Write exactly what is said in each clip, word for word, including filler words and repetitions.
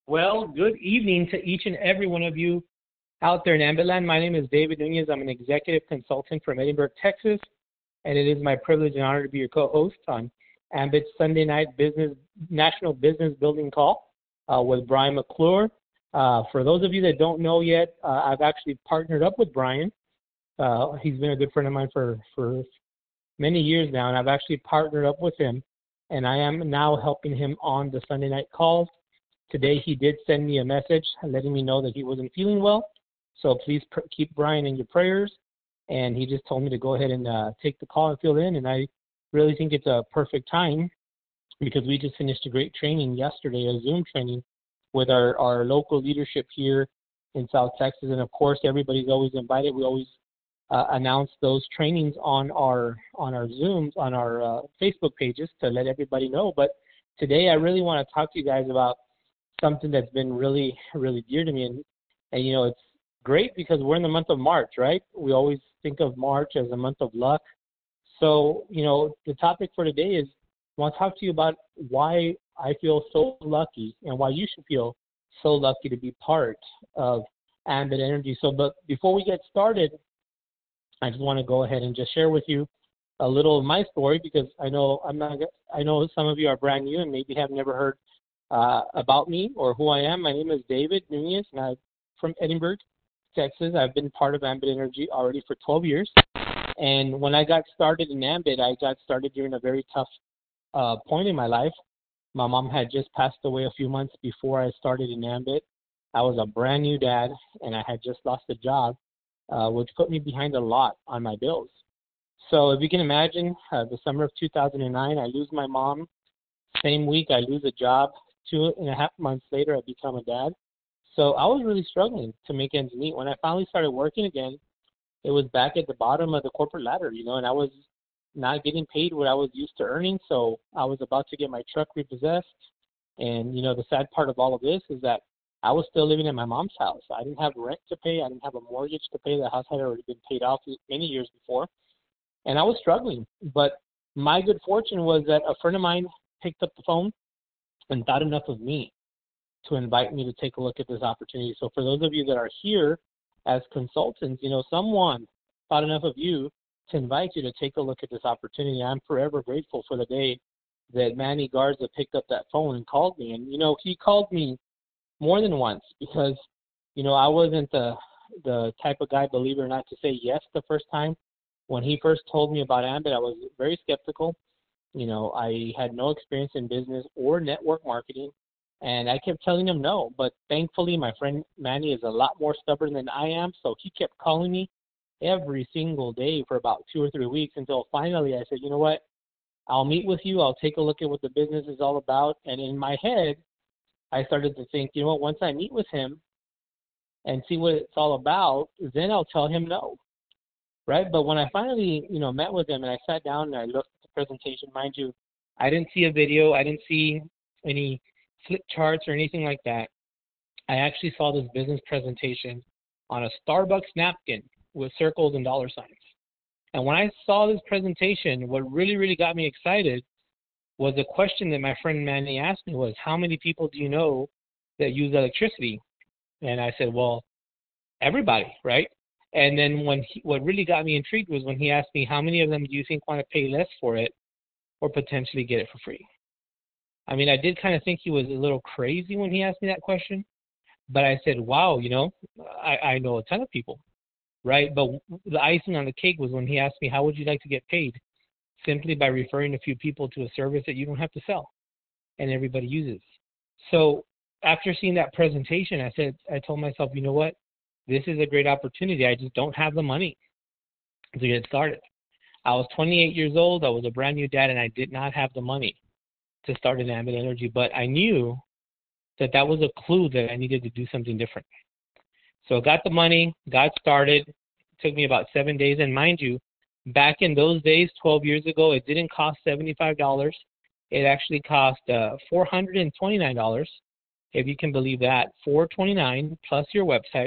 Well, good evening to each and every one of you out there in Ambitland. My name is David Nunez. I'm an executive consultant from Edinburgh, Texas, and it is my privilege and honor to be your co-host on Ambit's Sunday night business national business building call uh, with Brian McClure. Uh, for those of you that don't know yet, uh, I've actually partnered up with Brian. Uh, he's been a good friend of mine for, for many years now, and I've actually partnered up with him, and I am now helping him on the Sunday night calls. Today he did send me a message letting me know that he wasn't feeling well, so please pr- keep Brian in your prayers. And he just told me to go ahead and uh, take the call and fill in, and I really think it's a perfect time because we just finished a great training yesterday, a Zoom training with our, our local leadership here in South Texas. And of course, everybody's always invited. We always uh, announce those trainings on our on our Zooms, on our uh, Facebook pages to let everybody know. But today I really want to talk to you guys about something that's been really, really dear to me. And, and, you know, it's great because we're in the month of March, right? We always think of March as a month of luck. So, you know, the topic for today is I want to talk to you about why I feel so lucky and why you should feel so lucky to be part of Ambit Energy. So, but before we get started, I just want to go ahead and just share with you a little of my story because I know I'm not, I know some of you are brand new and maybe have never heard Uh, about me or who I am. My name is David Nunez, and I'm from Edinburgh, Texas. I've been part of Ambit Energy already for twelve years. And when I got started in Ambit, I got started during a very tough uh, point in my life. My mom had just passed away a few months before I started in Ambit. I was a brand new dad, and I had just lost a job, uh, which put me behind a lot on my bills. So if you can imagine, uh, the summer of two thousand nine, I lose my mom. Same week, I lose a job. Two and a half months later, I become a dad. So I was really struggling to make ends meet. When I finally started working again, it was back at the bottom of the corporate ladder, you know, and I was not getting paid what I was used to earning. So I was about to get my truck repossessed. And, you know, the sad part of all of this is that I was still living in my mom's house. I didn't have rent to pay. I didn't have a mortgage to pay. The house had already been paid off many years before. And I was struggling. But my good fortune was that a friend of mine picked up the phone and thought enough of me to invite me to take a look at this opportunity. So for those of you that are here as consultants, you know, someone thought enough of you to invite you to take a look at this opportunity. I'm forever grateful for the day that Manny Garza picked up that phone and called me. And, you know, he called me more than once because, you know, I wasn't the, the type of guy, believe it or not, to say yes the first time. When he first told me about Ambit, I was very skeptical. You know, I had no experience in business or network marketing, and I kept telling him no. But thankfully, my friend Manny is a lot more stubborn than I am, so he kept calling me every single day for about two or three weeks until finally I said, you know what, I'll meet with you. I'll take a look at what the business is all about. And in my head, I started to think, you know what, once I meet with him and see what it's all about, then I'll tell him no, right? But when I finally, you know, met with him and I sat down and I looked presentation, mind you, I didn't see a video, I didn't see any flip charts or anything like that. I actually saw this business presentation on a Starbucks napkin with circles and dollar signs. And when I saw this presentation, what really, really got me excited was a question that my friend Manny asked me was, how many people do you know that use electricity? And I said, well, everybody, right? And then when he, what really got me intrigued was when he asked me, how many of them do you think want to pay less for it or potentially get it for free? I mean, I did kind of think he was a little crazy when he asked me that question, but I said, wow, you know, I, I know a ton of people, right? But the icing on the cake was when he asked me, how would you like to get paid? Simply by referring a few people to a service that you don't have to sell and everybody uses. So after seeing that presentation, I said, I told myself, you know what? This is a great opportunity. I just don't have the money to get started. I was twenty-eight years old. I was a brand new dad, and I did not have the money to start an Ambit Energy. But I knew that that was a clue that I needed to do something different. So I got the money, got started. It took me about seven days. And mind you, back in those days, twelve years ago, it didn't cost seventy-five dollars. It actually cost uh, four hundred twenty-nine dollars, if you can believe that, four hundred twenty-nine dollars plus your website.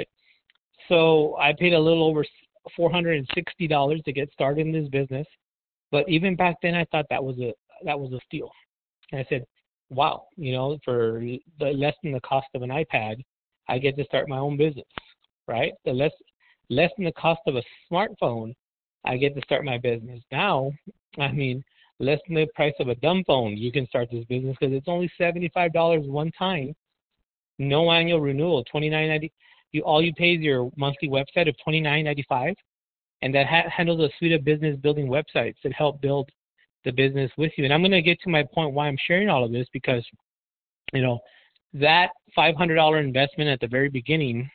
So I paid a little over four hundred sixty dollars to get started in this business. But even back then, I thought that was a that was a steal. And I said, wow, you know, for the less than the cost of an iPad, I get to start my own business, right? The less less than the cost of a smartphone, I get to start my business. Now, I mean, less than the price of a dumb phone, you can start this business because it's only seventy-five dollars one time, no annual renewal, twenty-nine ninety. You all you pay is your monthly website of twenty-nine ninety-five, and that ha- handles a suite of business building websites that help build the business with you. And I'm going to get to my point why I'm sharing all of this because, you know, that five hundred dollars investment at the very beginning,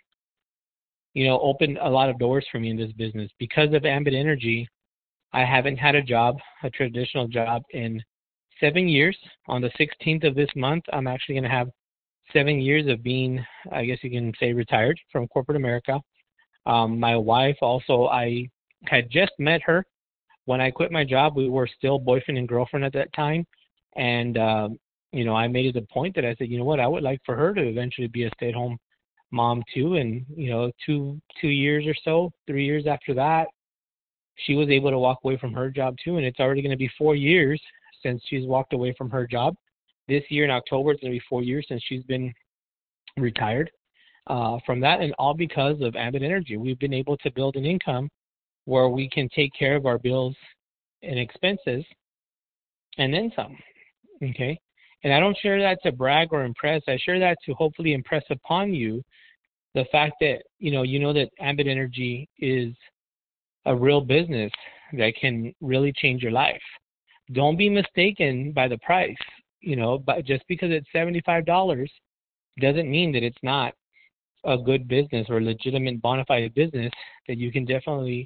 you know, opened a lot of doors for me in this business. Because of Ambit Energy, I haven't had a job, a traditional job, in seven years. On the sixteenth of this month, I'm actually going to have seven years of being, I guess you can say, retired from corporate America. Um, my wife also, I had just met her. When I quit my job, we were still boyfriend and girlfriend at that time. And, uh, you know, I made it a point that I said, you know what, I would like for her to eventually be a stay-at-home mom too. And, you know, two two years or so, three years after that, she was able to walk away from her job too. And it's already going to be four years since she's walked away from her job. This year in October, it's going to be four years since she's been retired uh, from that, and all because of Ambit Energy. We've been able to build an income where we can take care of our bills and expenses and then some, okay? And I don't share that to brag or impress. I share that to hopefully impress upon you the fact that, you know, you know that Ambit Energy is a real business that can really change your life. Don't be mistaken by the price, you know, but just because it's seventy-five dollars doesn't mean that it's not a good business or legitimate bona fide business that you can definitely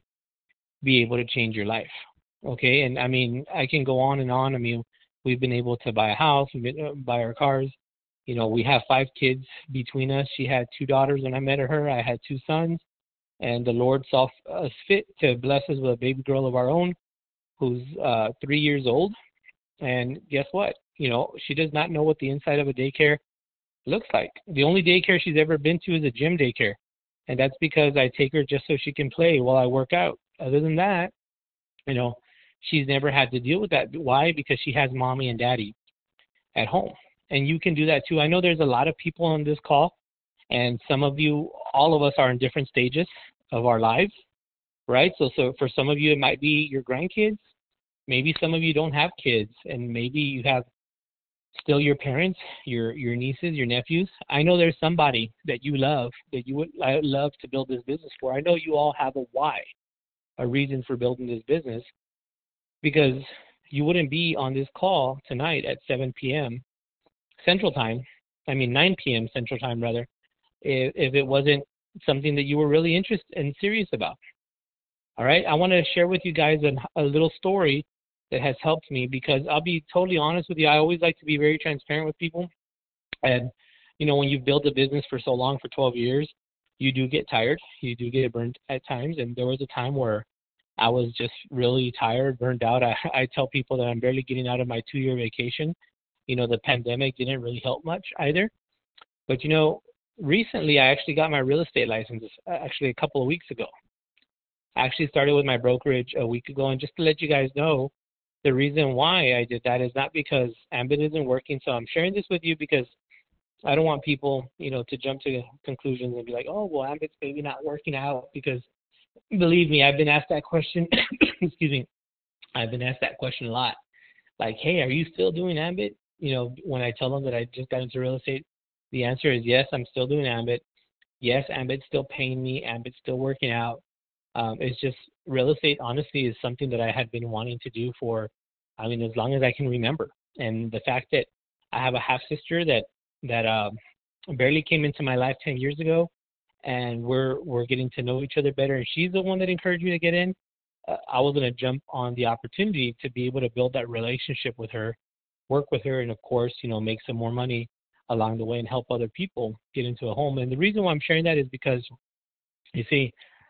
be able to change your life. Okay. And I mean, I can go on and on. I mean, we've been able to buy a house, we've been, uh, buy our cars. You know, we have five kids between us. She had two daughters when I met her. I had two sons. And the Lord saw us fit to bless us with a baby girl of our own who's uh, three years old. And guess what? You know, she does not know what the inside of a daycare looks like. The only daycare she's ever been to is a gym daycare. And that's because I take her just so she can play while I work out. Other than that, you know, she's never had to deal with that. Why? Because she has mommy and daddy at home. And you can do that too. I know there's a lot of people on this call, and some of you, all of us are in different stages of our lives, right? So, so for some of you, it might be your grandkids. Maybe some of you don't have kids, and maybe you have still your parents, your your nieces, your nephews. I know there's somebody that you love that you would love to build this business for. I know you all have a why, a reason for building this business, because you wouldn't be on this call tonight at seven p.m. Central Time, I mean nine p.m. Central Time rather, if, if it wasn't something that you were really interested and serious about. All right, I want to share with you guys a, a little story that has helped me, because I'll be totally honest with you. I always like to be very transparent with people. And, you know, when you've built a business for so long, for twelve years, you do get tired. You do get burnt at times. And there was a time where I was just really tired, burned out. I, I tell people that I'm barely getting out of my two-year vacation. You know, the pandemic didn't really help much either. But, you know, recently I actually got my real estate license, uh, actually a couple of weeks ago. I actually started with my brokerage a week ago. And just to let you guys know, the reason why I did that is not because Ambit isn't working. So I'm sharing this with you because I don't want people, you know, to jump to conclusions and be like, oh, well, Ambit's maybe not working out. Because believe me, I've been asked that question. Excuse me. I've been asked that question a lot. Like, hey, are you still doing Ambit? You know, when I tell them that I just got into real estate, the answer is yes, I'm still doing Ambit. Yes, Ambit's still paying me. Ambit's still working out. Um, it's just real estate, honestly, is something that I had been wanting to do for, I mean, as long as I can remember. And the fact that I have a half sister that that uh, barely came into my life ten years ago, and we're we're getting to know each other better. And she's the one that encouraged me to get in. Uh, I was going to jump on the opportunity to be able to build that relationship with her, work with her, and of course, you know, make some more money along the way and help other people get into a home. And the reason why I'm sharing that is because, you see,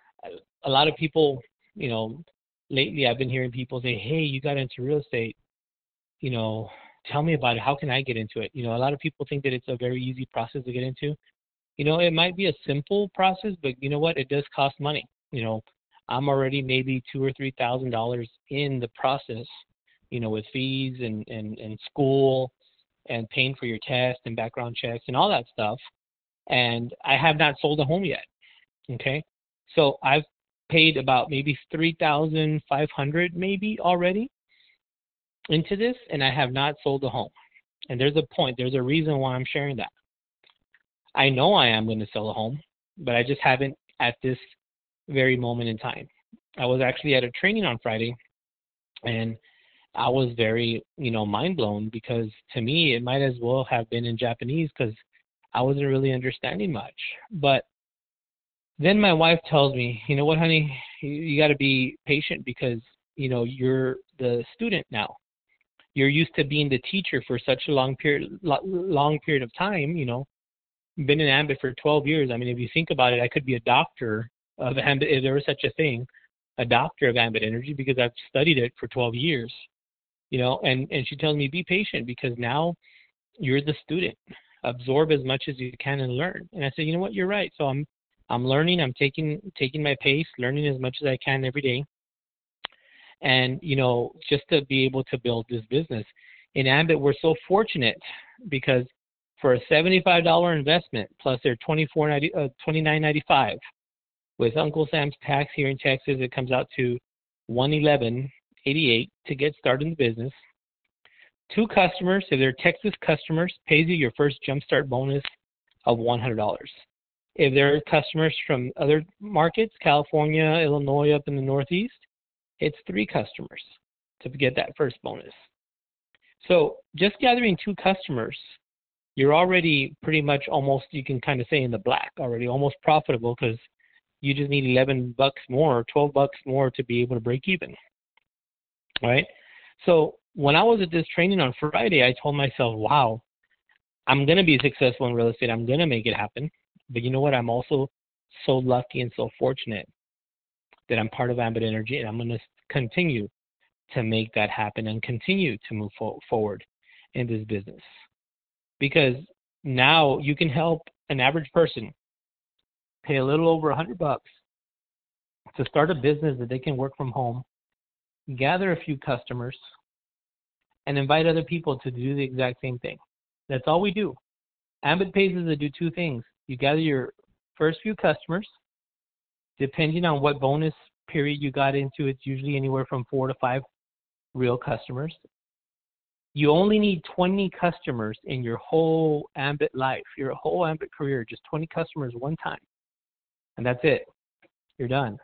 a lot of people, you know, lately I've been hearing people say, hey, you got into real estate, you know, tell me about it. How can I get into it? You know, a lot of people think that it's a very easy process to get into. You know, it might be a simple process, but you know what? It does cost money. You know, I'm already maybe two or three thousand dollars in the process, you know, with fees and, and, and school and paying for your test and background checks and all that stuff. And I have not sold a home yet. Okay. So I've paid about maybe three thousand five hundred dollars maybe already into this, and I have not sold a home. And there's a point, there's a reason why I'm sharing that. I know I am going to sell a home, but I just haven't at this very moment in time. I was actually at a training on Friday, and I was very, you know, mind blown, because to me, it might as well have been in Japanese, because I wasn't really understanding much. But then my wife tells me, you know what, honey, you, you got to be patient, because, you know, you're the student now. You're used to being the teacher for such a long period, long period of time, you know, been in Ambit for twelve years. I mean, if you think about it, I could be a doctor of Ambit, if there was such a thing, a doctor of Ambit Energy, because I've studied it for twelve years, you know, and, and she tells me, be patient, because now you're the student. Absorb as much as you can and learn. And I said, you know what, you're right. So I'm, I'm learning, I'm taking, taking my pace, learning as much as I can every day. And, you know, just to be able to build this business. In Ambit, we're so fortunate, because for a seventy-five dollars investment plus their twenty-four ninety, uh, twenty-nine ninety-five, with Uncle Sam's tax here in Texas, it comes out to one eleven eighty-eight to get started in the business. Two customers, if they're Texas customers, pays you your first Jumpstart bonus of one hundred dollars. If they're customers from other markets, California, Illinois, up in the Northeast, it's three customers to get that first bonus. So just gathering two customers, you're already pretty much almost, you can kind of say, in the black already, almost profitable, because you just need eleven bucks more, twelve bucks more to be able to break even, right? So when I was at this training on Friday, I told myself, wow, I'm going to be successful in real estate. I'm going to make it happen. But you know what? I'm also so lucky and so fortunate that I'm part of Ambit Energy, and I'm going to continue to make that happen and continue to move fo- forward in this business. Because now you can help an average person pay a little over a hundred bucks to start a business that they can work from home, gather a few customers, and invite other people to do the exact same thing. That's all we do. Ambit pays us to do two things. You gather your first few customers. Depending on what bonus period you got into, it's usually anywhere from four to five real customers. You only need twenty customers in your whole Ambit life, your whole Ambit career, just twenty customers one time. And that's it. You're done.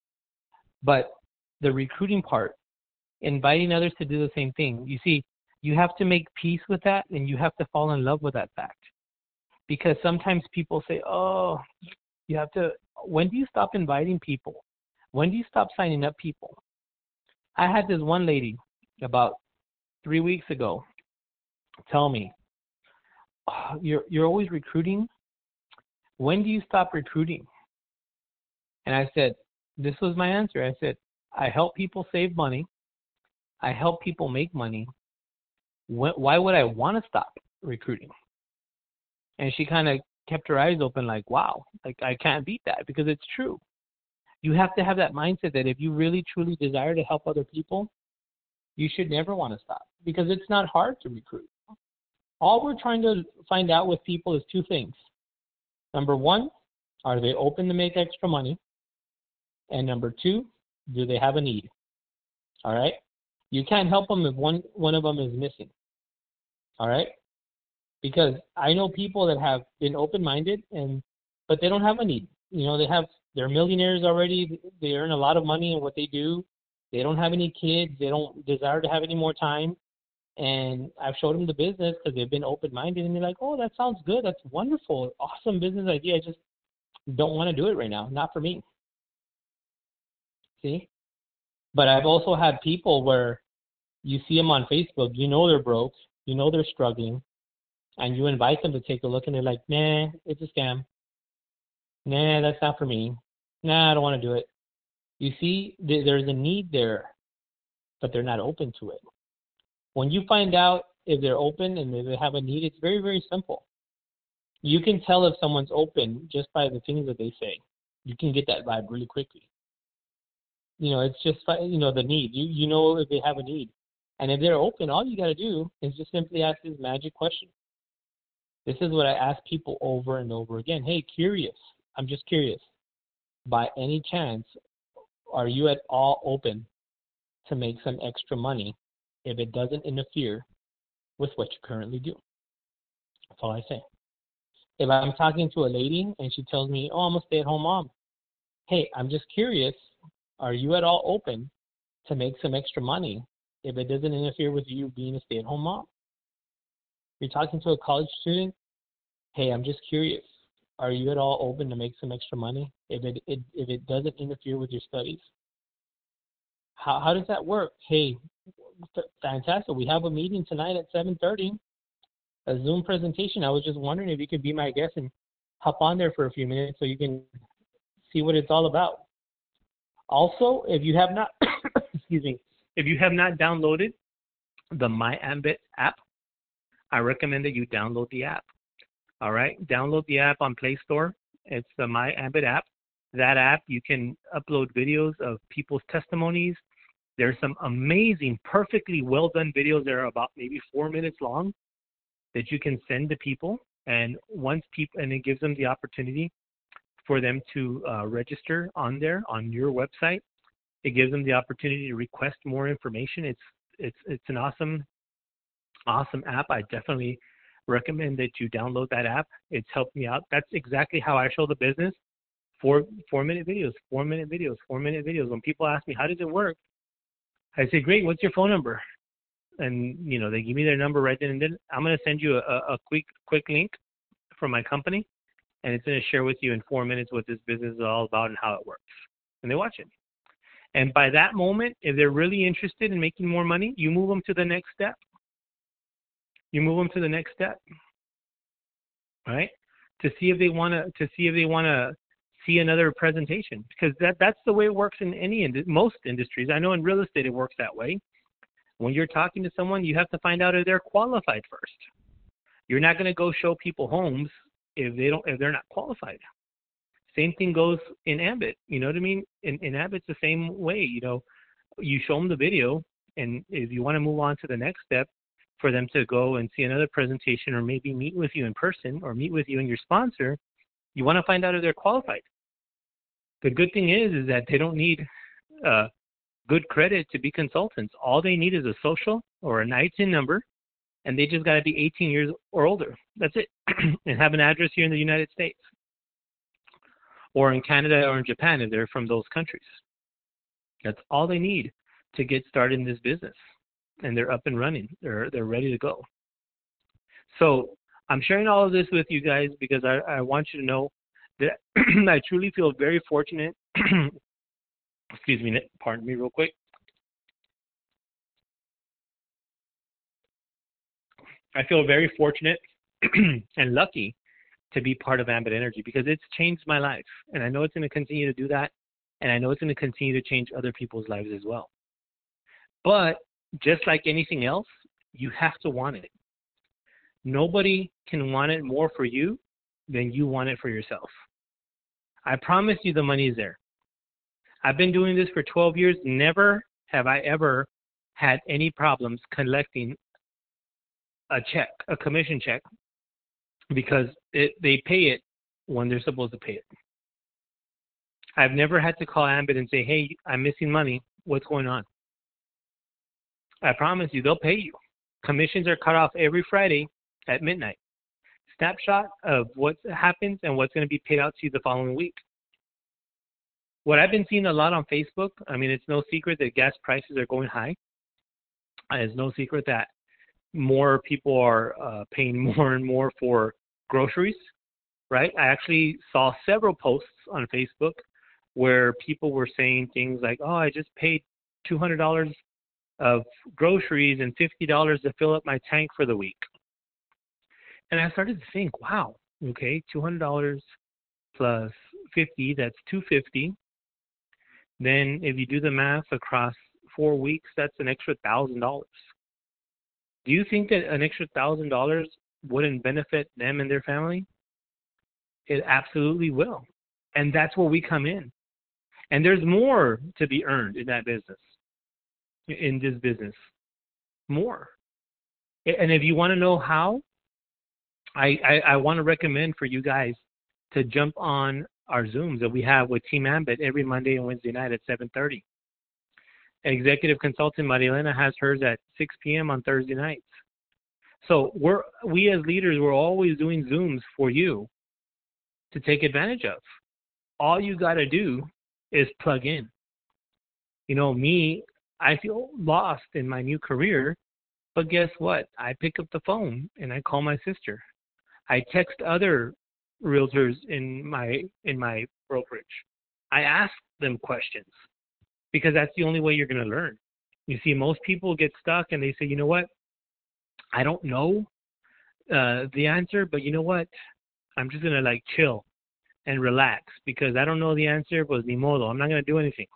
But the recruiting part, inviting others to do the same thing, you see, you have to make peace with that, and you have to fall in love with that fact. Because sometimes people say, oh, you have to, when do you stop inviting people? When do you stop signing up people? I had this one lady about three weeks ago tell me, oh, you're you're always recruiting. When do you stop recruiting? And I said, this was my answer. I said, I help people save money. I help people make money. When, why would I want to stop recruiting? And she kind of kept her eyes open like, wow, like I can't beat that, because it's true. You have to have that mindset that if you really, truly desire to help other people, you should never want to stop, because it's not hard to recruit. All we're trying to find out with people is two things. Number one, are they open to make extra money? And number two, do they have a need? All right? You can't help them if one, one of them is missing. All right? Because I know people that have been open-minded, and but they don't have a need. You know, they have, they're millionaires already. They earn a lot of money in what they do. They don't have any kids. They don't desire to have any more time. And I've showed them the business because they've been open-minded, and they're like, oh, that sounds good. That's wonderful. Awesome business idea. I just don't want to do it right now. Not for me. See? But I've also had people where you see them on Facebook, you know they're broke, you know they're struggling, and you invite them to take a look, and they're like, nah, it's a scam. Nah, that's not for me. Nah, I don't want to do it. You see, there's a need there, but they're not open to it. When you find out if they're open and if they have a need, it's very, very simple. You can tell if someone's open just by the things that they say. You can get that vibe really quickly. You know, it's just, you know, the need. You you know if they have a need. And if they're open, all you got to do is just simply ask this magic question. This is what I ask people over and over again. Hey, curious. I'm just curious. By any chance, are you at all open to make some extra money if it doesn't interfere with what you currently do? That's all I say. If I'm talking to a lady and she tells me, oh, I'm a stay-at-home mom. Hey, I'm just curious. Are you at all open to make some extra money if it doesn't interfere with you being a stay-at-home mom? You're talking to a college student. Hey, I'm just curious. Are you at all open to make some extra money if it, it if it doesn't interfere with your studies? How how does that work? Hey, fantastic. We have a meeting tonight at seven thirty, a Zoom presentation. I was just wondering if you could be my guest and hop on there for a few minutes so you can see what it's all about. Also, if you have not, excuse me, if you have not downloaded the MyAmbit app, I recommend that you download the app. All right, download the app on Play Store. It's the MyAmbit app. That app, you can upload videos of people's testimonies. There's some amazing, perfectly well done videos that are about maybe four minutes long that you can send to people. And once people, and it gives them the opportunity for them to uh, register on there on your website. It gives them the opportunity to request more information. It's it's it's an awesome, awesome app. I definitely recommend that you download that app. It's helped me out. That's exactly how I show the business. Four four minute videos, four minute videos, four minute videos. When people ask me how does it work, I say, great. What's your phone number? And you know they give me their number right then and then. I'm gonna send you a, a quick quick link from my company, and it's gonna share with you in four minutes what this business is all about and how it works. And they watch it. And by that moment, if they're really interested in making more money, you move them to the next step. You move them to the next step, right? To see if they want to, to see if they want to see another presentation, because that that's the way it works in any in most industries. I know in real estate it works that way. When you're talking to someone, you have to find out if they're qualified first. You're not going to go show people homes if they don't, if they're not qualified. Same thing goes in Ambit. You know what I mean? In, in Ambit, it's the same way. You know, you show them the video, and if you want to move on to the next step, for them to go and see another presentation or maybe meet with you in person or meet with you and your sponsor, you want to find out if they're qualified. The good thing is, is that they don't need uh, good credit to be consultants. All they need is a social or an I T I N number, and they just got to be eighteen years or older. That's it. And have an address here in the United States or in Canada or in Japan if they're from those countries. That's all they need to get started in this business. And they're up and running. They're they're ready to go. So I'm sharing all of this with you guys because I, I want you to know that I truly feel very fortunate. Excuse me, pardon me real quick. I feel very fortunate and lucky to be part of Ambit Energy because it's changed my life. And I know it's going to continue to do that. And I know it's going to continue to change other people's lives as well. But just like anything else, you have to want it. Nobody can want it more for you than you want it for yourself. I promise you the money is there. I've been doing this for twelve years. Never have I ever had any problems collecting a check, a commission check, because it, they pay it when they're supposed to pay it. I've never had to call Ambit and say, hey, I'm missing money. What's going on? I promise you, they'll pay you. Commissions are cut off every Friday at midnight. Snapshot of what happens and what's going to be paid out to you the following week. What I've been seeing a lot on Facebook, I mean, it's no secret that gas prices are going high. It's no secret that more people are uh, paying more and more for groceries, right? I actually saw several posts on Facebook where people were saying things like, oh, I just paid two hundred dollars of groceries and fifty dollars to fill up my tank for the week. And I started to think, wow, okay, two hundred dollars plus fifty, that's two hundred fifty dollars. Then if you do the math across four weeks, that's an extra one thousand dollars. Do you think that an extra one thousand dollars wouldn't benefit them and their family? It absolutely will. And that's where we come in. And there's more to be earned in that business, in this business. more. And if you want to know how, I, I, I want to recommend for you guys to jump on our Zooms that we have with Team Ambit every Monday and Wednesday night at seven thirty. Executive consultant Marielena has hers at six p.m. on Thursday nights. So we're we as leaders, we're always doing Zooms for you to take advantage of. All you got to do is plug in. You know, me, I feel lost in my new career, but guess what? I pick up the phone and I call my sister. I text other realtors in my in my brokerage. I ask them questions because that's the only way you're going to learn. You see, most people get stuck and they say, you know what? I don't know uh, the answer, but you know what? I'm just going to like chill and relax because I don't know the answer, but ni modo. I'm not going to do anything.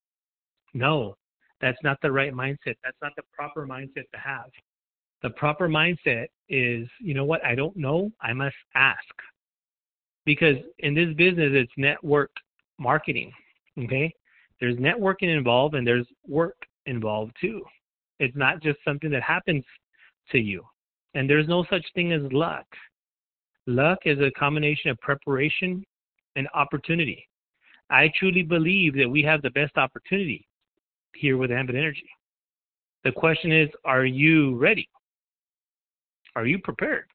No, that's not the right mindset. That's not the proper mindset to have. The proper mindset is, you know what? I don't know. I must ask. Because in this business, it's network marketing, okay? There's networking involved and there's work involved too. It's not just something that happens to you. And there's no such thing as luck. Luck is a combination of preparation and opportunity. I truly believe that we have the best opportunity here with Ambit Energy. The question is, are you ready? Are you prepared?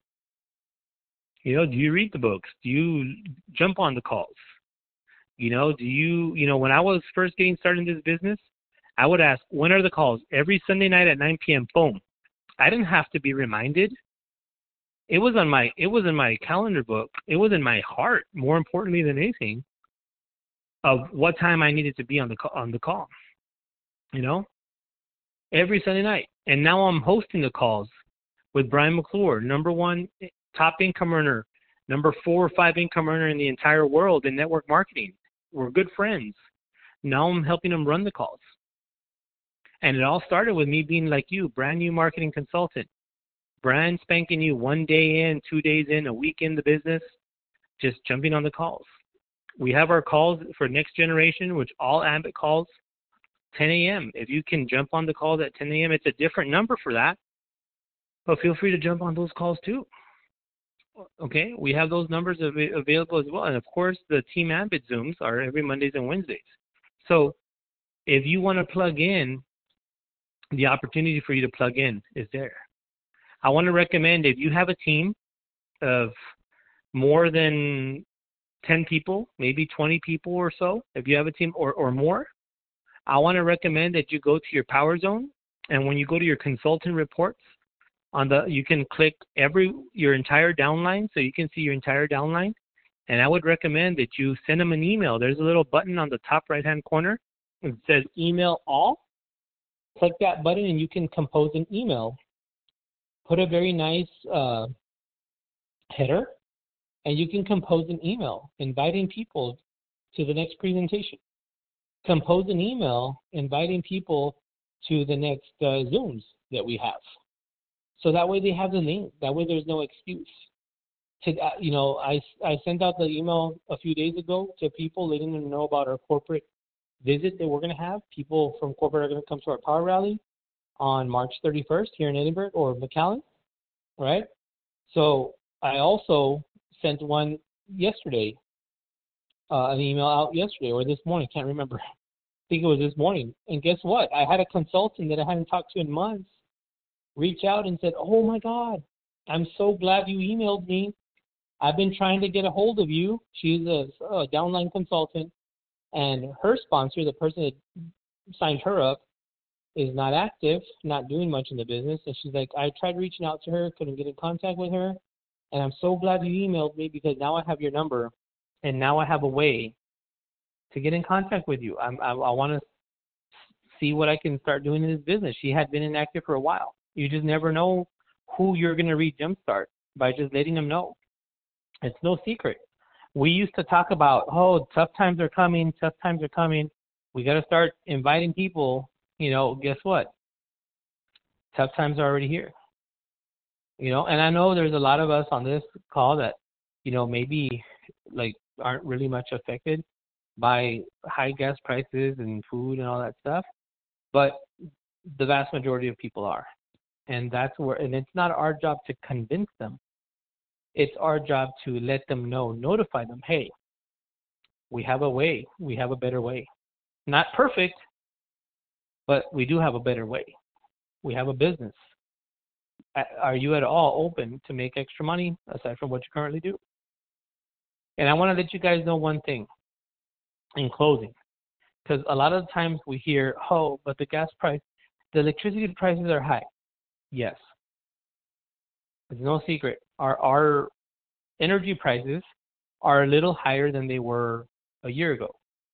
You know, do you read the books? Do you jump on the calls? You know, do you, you know, when I was first getting started in this business, I would ask, when are the calls? Every Sunday night at nine p.m., boom. I didn't have to be reminded. It was on my, it was in my calendar book. It was in my heart, more importantly than anything, of what time I needed to be on the on the call. You know, every Sunday night. And now I'm hosting the calls with Brian McClure, number one top income earner, number four or five income earner in the entire world in network marketing. We're good friends. Now I'm helping him run the calls. And it all started with me being like you, brand new marketing consultant, brand spanking new, one day in, two days in, a week in the business, just jumping on the calls. We have our calls for next generation, which all Ambit calls, ten a.m. If you can jump on the calls at ten a.m., it's a different number for that. But feel free to jump on those calls too. Okay, we have those numbers av- available as well. And of course, the Team Ambit Zooms are every Mondays and Wednesdays. So if you want to plug in, the opportunity for you to plug in is there. I want to recommend if you have a team of more than ten people, maybe twenty people or so, if you have a team or, or more, I want to recommend that you go to your Power Zone. And when you go to your consultant reports, on the you can click every your entire downline so you can see your entire downline. And I would recommend that you send them an email. There's a little button on the top right-hand corner. It says email all. Click that button and you can compose an email. Put a very nice uh, header, and you can compose an email inviting people to the next presentation. Compose an email inviting people to the next uh, Zooms that we have. So that way they have the link. That way there's no excuse. To, uh, you know, I, I sent out the email a few days ago to people letting them know about our corporate visit that we're going to have. People from corporate are going to come to our power rally on March thirty-first here in Edinburgh or McAllen, right? So I also sent one yesterday, uh, an email out yesterday or this morning, can't remember. I think it was this morning. And guess what? I had a consultant that I hadn't talked to in months reach out and said, oh my God, I'm so glad you emailed me. I've been trying to get a hold of you. She's a, a downline consultant, and her sponsor, the person that signed her up, is not active, not doing much in the business. And she's like, I tried reaching out to her, couldn't get in contact with her. And I'm so glad you emailed me because now I have your number and now I have a way to get in contact with you. I'm, I, I want to see what I can start doing in this business. She had been inactive for a while. You just never know who you're going to read Jumpstart by just letting them know. It's no secret. We used to talk about, oh, tough times are coming, tough times are coming. We got to start inviting people. You know, guess what? Tough times are already here. You know, and I know there's a lot of us on this call that, you know, maybe like aren't really much affected by high gas prices and food and all that stuff, but the vast majority of people are. And that's where, and it's not our job to convince them. It's our job to let them know, notify them, hey, we have a way, we have a better way. Not perfect, but we do have a better way. We have a business. Are you at all open to make extra money aside from what you currently do? And I want to let you guys know one thing in closing, because a lot of times we hear, oh, but the gas price, the electricity prices are high. Yes. It's no secret. Our, our energy prices are a little higher than they were a year ago,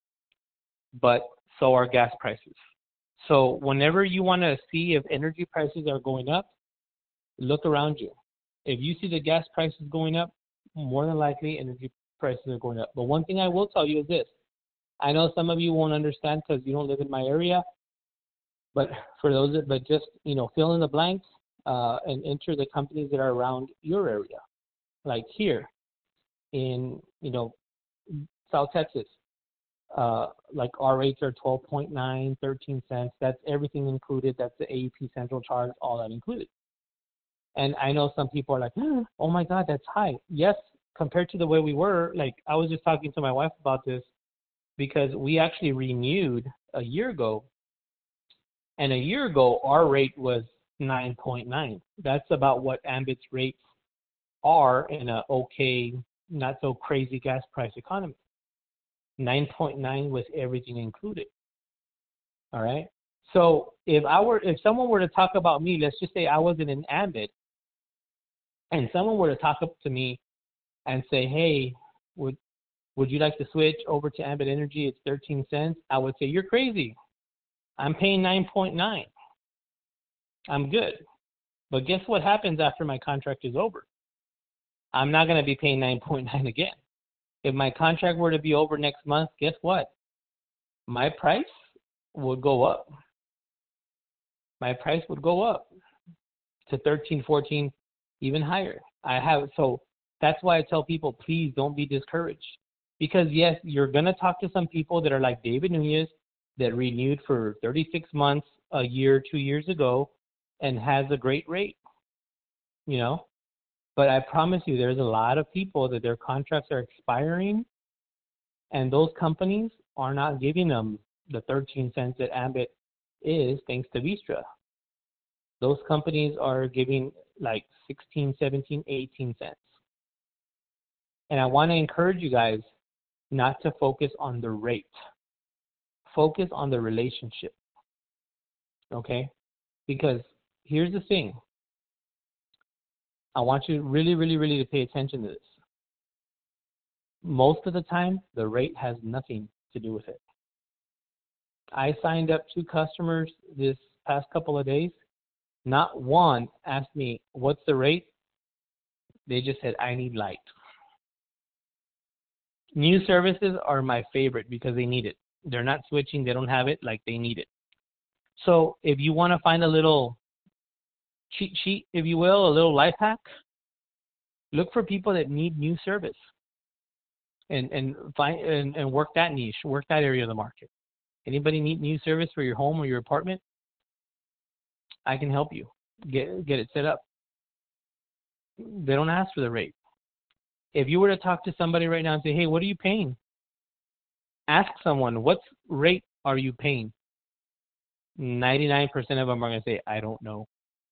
but so are gas prices. So whenever you want to see if energy prices are going up, look around you. If you see the gas prices going up, more than likely energy prices are going up. But one thing I will tell you is this. I know some of you won't understand because you don't live in my area, but for those that, but just, you know, fill in the blanks uh, and enter the companies that are around your area. Like here in, you know, South Texas, uh, like our rates are twelve point nine, thirteen cents. That's everything included. That's the A E P central charge, all that included. And I know some people are like, oh my God, that's high. Yes, compared to the way we were, like I was just talking to my wife about this because we actually renewed a year ago. And a year ago, our rate was nine point nine. That's about what Ambit's rates are in a okay, not so crazy gas price economy. nine point nine with everything included. All right. So if I were, if someone were to talk about me, let's just say I wasn't in Ambit, and someone were to talk up to me and say, hey, would would you like to switch over to Ambit Energy? It's thirteen cents. I would say, you're crazy. I'm paying nine point nine. I'm good. But guess what happens after my contract is over? I'm not going to be paying nine point nine again. If my contract were to be over next month, guess what? My price would go up. My price would go up to thirteen, fourteen, even higher. I have, so that's why I tell people, please don't be discouraged. Because yes, you're going to talk to some people that are like David Nunez that renewed for thirty-six months, a year, two years ago, and has a great rate, you know. But I promise you, there's a lot of people that their contracts are expiring, and those companies are not giving them the thirteen cents that Ambit is, thanks to Vistra. Those companies are giving like sixteen, seventeen, eighteen cents. And I want to encourage you guys not to focus on the rate. Focus on the relationship. Okay? Because here's the thing. I want you really, really, really to pay attention to this. Most of the time, the rate has nothing to do with it. I signed up two customers this past couple of days. Not one asked me, what's the rate? They just said, I need light. New services are my favorite because they need it. They're not switching. They don't have it. Like, they need it. So if you want to find a little cheat sheet, if you will, a little life hack, look for people that need new service and, and find and, and work that niche, work that area of the market. Anybody need new service for your home or your apartment? I can help you get get it set up. They don't ask for the rate. If you were to talk to somebody right now and say, hey, what are you paying? Ask someone, what rate are you paying? ninety-nine percent of them are going to say, I don't know.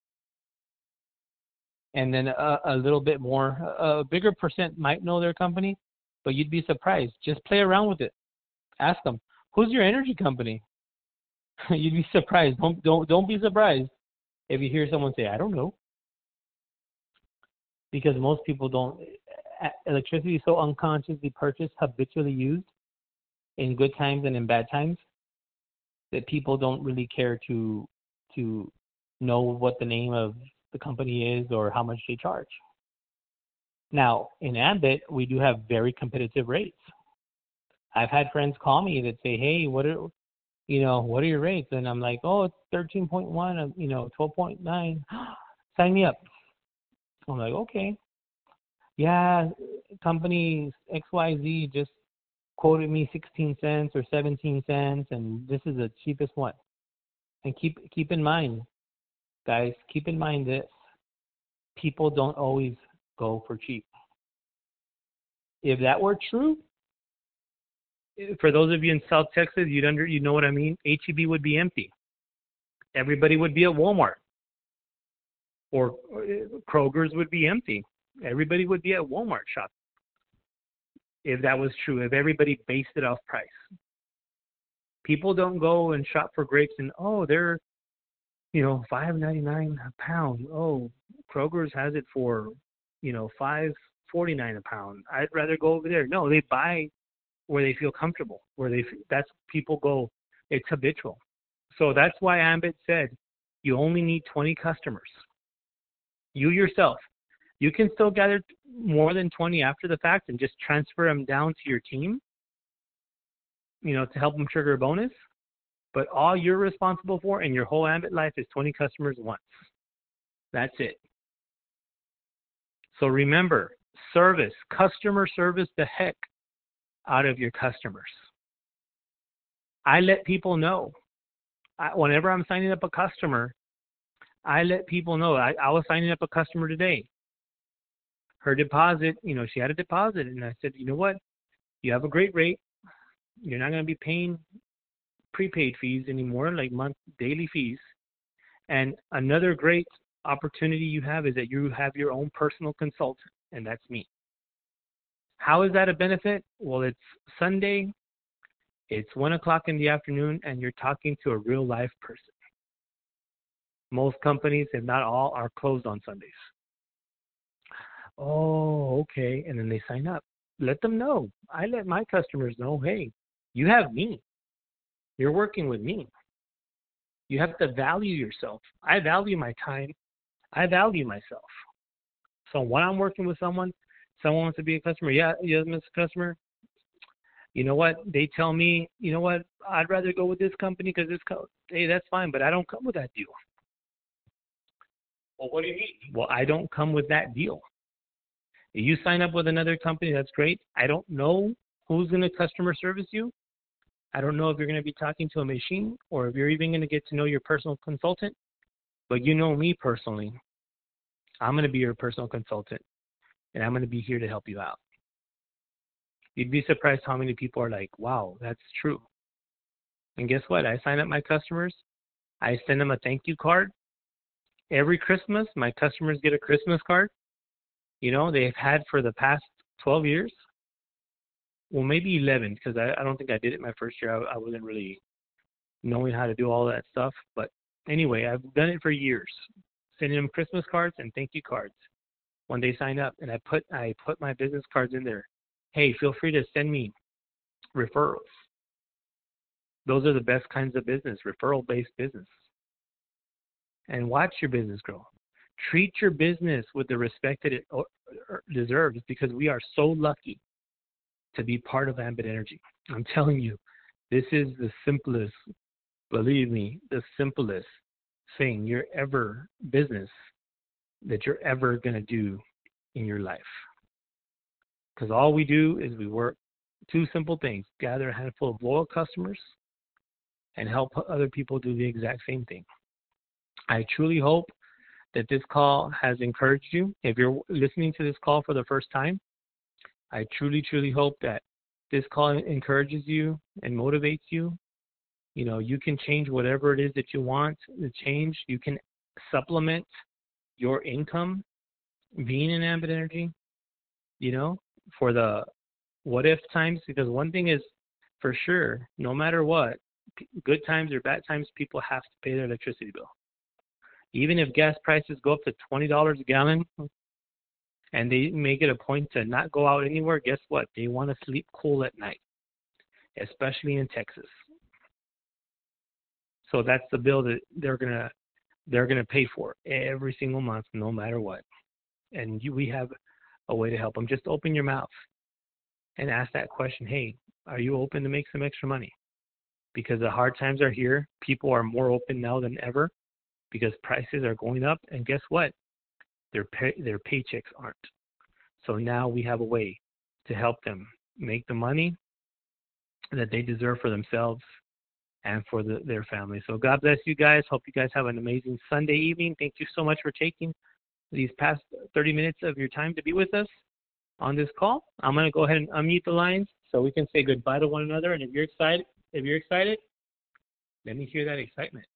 And then a, a little bit more, a bigger percent might know their company, but you'd be surprised. Just play around with it. Ask them, who's your energy company? You'd be surprised. Don't, don't, don't be surprised if you hear someone say, I don't know. Because most people don't, electricity is so unconsciously purchased, habitually used in good times and in bad times, that people don't really care to to know what the name of the company is or how much they charge. Now, in Ambit, we do have very competitive rates. I've had friends call me that say, hey, what are, you know, what are your rates? And I'm like, oh, it's thirteen point one, you know, twelve point nine. Sign me up. I'm like, okay. Yeah, company X Y Z just quoted me sixteen cents or seventeen cents, and this is the cheapest one. And keep keep in mind, Guys, keep in mind this. People don't always go for cheap. If that were true, for those of you in South Texas, you'd under you know what I mean. H E B would be empty. Everybody would be at Walmart, or Kroger's would be empty. Everybody would be at Walmart shopping. If that was true, if everybody based it off price, people don't go and shop for grapes and oh, they're you know five ninety nine a pound. Oh, Kroger's has it for you know five forty nine a pound. I'd rather go over there. No, they buy where they feel comfortable, where they that's people go. It's habitual. So that's why Ambit said you only need twenty customers. You yourself, you can still gather more than twenty after the fact and just transfer them down to your team, you know, to help them trigger a bonus. But all you're responsible for in your whole Ambit life is twenty customers once. That's it. So remember, service, customer service the heck out of your customers. I let people know. I, whenever I'm signing up a customer, I let people know. I, I was signing up a customer today. Her deposit, you know, she had a deposit. And I said, you know what? You have a great rate. You're not going to be paying prepaid fees anymore, like month daily fees. And another great opportunity you have is that you have your own personal consultant, and that's me. How is that a benefit? Well, it's Sunday. It's one o'clock in the afternoon, and you're talking to a real life person. Most companies, if not all, are closed on Sundays. Oh, okay. And then they sign up. Let them know. I let my customers know, hey, you have me. You're working with me. You have to value yourself. I value my time. I value myself. So when I'm working with someone, someone wants to be a customer. Yeah, yes, Mister Customer. You know what? They tell me, you know what? I'd rather go with this company because this co- hey, that's fine, but I don't come with that deal. Well, what do you mean? Well, I don't come with that deal. If you sign up with another company, that's great. I don't know who's going to customer service you. I don't know if you're going to be talking to a machine or if you're even going to get to know your personal consultant. But you know me personally. I'm going to be your personal consultant, and I'm going to be here to help you out. You'd be surprised how many people are like, wow, that's true. And guess what? I sign up my customers. I send them a thank you card. Every Christmas, my customers get a Christmas card. You know, they've had for the past twelve years. Well, maybe eleven, because I, I don't think I did it my first year. I, I wasn't really knowing how to do all that stuff. But anyway, I've done it for years, sending them Christmas cards and thank you cards when they sign up. And I put I put my business cards in there. Hey, feel free to send me referrals. Those are the best kinds of business, referral-based business. And watch your business grow. Treat your business with the respect that it deserves, because we are so lucky to be part of Ambit Energy. I'm telling you, this is the simplest, believe me, the simplest thing you're ever, business that you're ever going to do in your life. Because all we do is we work two simple things: gather a handful of loyal customers and help other people do the exact same thing. I truly hope that this call has encouraged you. If you're listening to this call for the first time, I truly, truly hope that this call encourages you and motivates you. You know, you can change whatever it is that you want to change. You can supplement your income being in Ambit Energy, you know, for the what if times. Because one thing is for sure, no matter what, good times or bad times, people have to pay their electricity bill. Even if gas prices go up to twenty dollars a gallon and they make it a point to not go out anywhere, guess what? They want to sleep cool at night, especially in Texas. So that's the bill that they're gonna they're gonna pay for every single month, no matter what. And you, we have a way to help them. Just open your mouth and ask that question. Hey, are you open to make some extra money? Because the hard times are here. People are more open now than ever, because prices are going up, and guess what? Their pay, their paychecks aren't. So now we have a way to help them make the money that they deserve for themselves and for the, their family. So God bless you guys. Hope you guys have an amazing Sunday evening. Thank you so much for taking these past thirty minutes of your time to be with us on this call. I'm going to go ahead and unmute the lines so we can say goodbye to one another. And if you're excited, if you're excited, let me hear that excitement.